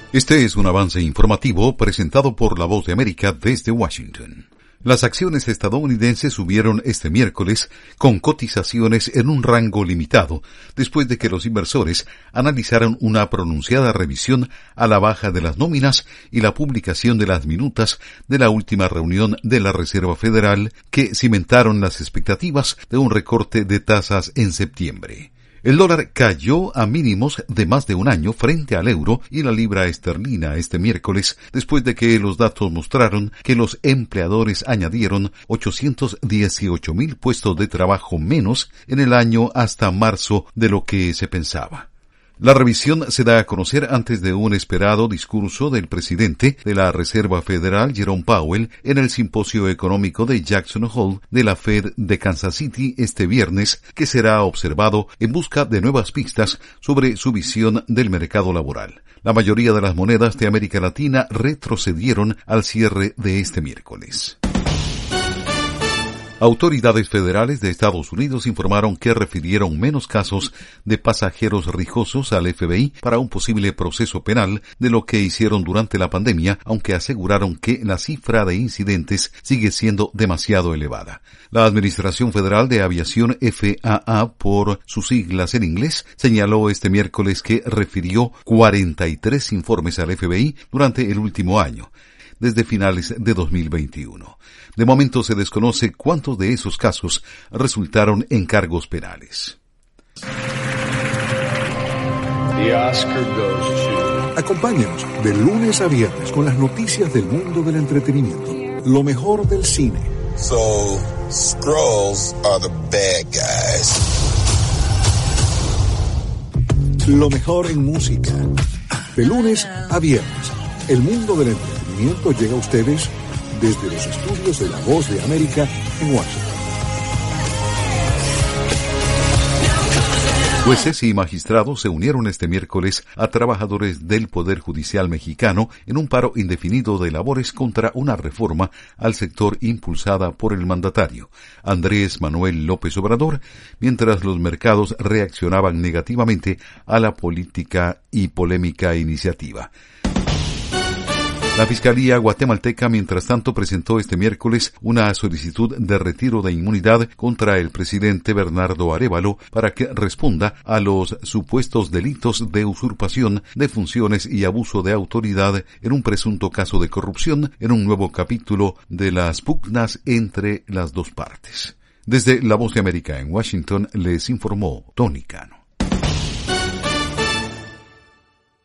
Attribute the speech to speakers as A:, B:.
A: Este es un avance informativo presentado por La Voz de América desde Washington. Las acciones estadounidenses subieron este miércoles con cotizaciones en un rango limitado, después de que los inversores analizaron una pronunciada revisión a la baja de las nóminas y la publicación de las minutas de la última reunión de la Reserva Federal, que cimentaron las expectativas de un recorte de tasas en septiembre. El dólar cayó a mínimos de más de un año frente al euro y la libra esterlina este miércoles, después de que los datos mostraron que los empleadores añadieron 818,000 puestos de trabajo menos en el año hasta marzo de lo que se pensaba. La revisión se da a conocer antes de un esperado discurso del presidente de la Reserva Federal, Jerome Powell, en el simposio económico de Jackson Hole de la Fed de Kansas City este viernes, que será observado en busca de nuevas pistas sobre su visión del mercado laboral. La mayoría de las monedas de América Latina retrocedieron al cierre de este miércoles. Autoridades federales de Estados Unidos informaron que refirieron menos casos de pasajeros rijosos al FBI para un posible proceso penal de lo que hicieron durante la pandemia, aunque aseguraron que la cifra de incidentes sigue siendo demasiado elevada. La Administración Federal de Aviación, FAA por sus siglas en inglés, señaló este miércoles que refirió 43 informes al FBI durante el último año, desde finales de 2021. De momento se desconoce cuántos de esos casos resultaron en cargos penales.
B: Acompáñanos de lunes a viernes con las noticias del mundo del entretenimiento. Lo mejor del cine.
C: So, Skrulls are the bad guys.
B: Lo mejor en música. De lunes a viernes, el mundo del entretenimiento llega a ustedes desde los estudios de La Voz de América en Washington.
A: Jueces y magistrados se unieron este miércoles a trabajadores del Poder Judicial mexicano en un paro indefinido de labores contra una reforma al sector impulsada por el mandatario, Andrés Manuel López Obrador, mientras los mercados reaccionaban negativamente a la política y polémica iniciativa. La Fiscalía guatemalteca, mientras tanto, presentó este miércoles una solicitud de retiro de inmunidad contra el presidente Bernardo Arévalo para que responda a los supuestos delitos de usurpación de funciones y abuso de autoridad en un presunto caso de corrupción en un nuevo capítulo de las pugnas entre las dos partes. Desde La Voz de América en Washington les informó Tony Cano.